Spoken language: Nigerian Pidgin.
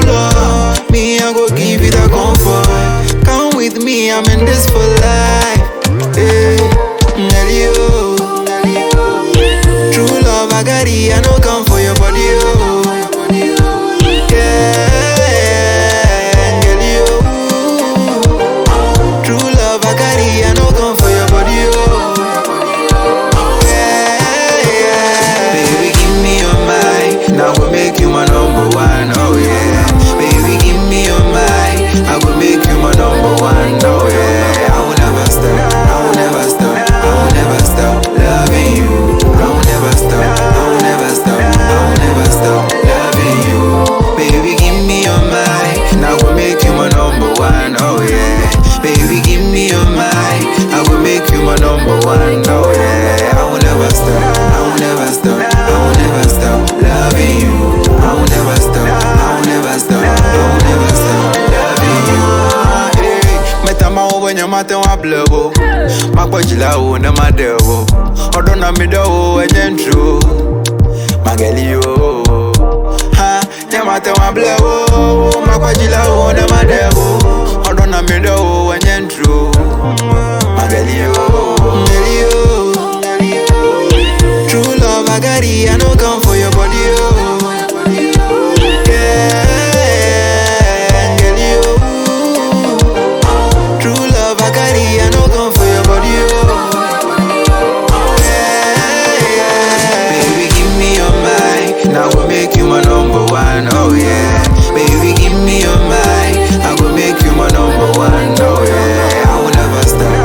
love. Me, I go give you the comfort. Come with me, I'm in this for life. Hey, you. True love, I got it, I know come for your body, oh. Mate wa blebo makwajila o na madewo odo na mido and entro magelio ha nyamate wa blebo makwajila o na madewo odo na mido and entro magelio true love I got it, I know come for your body, oh. Stop.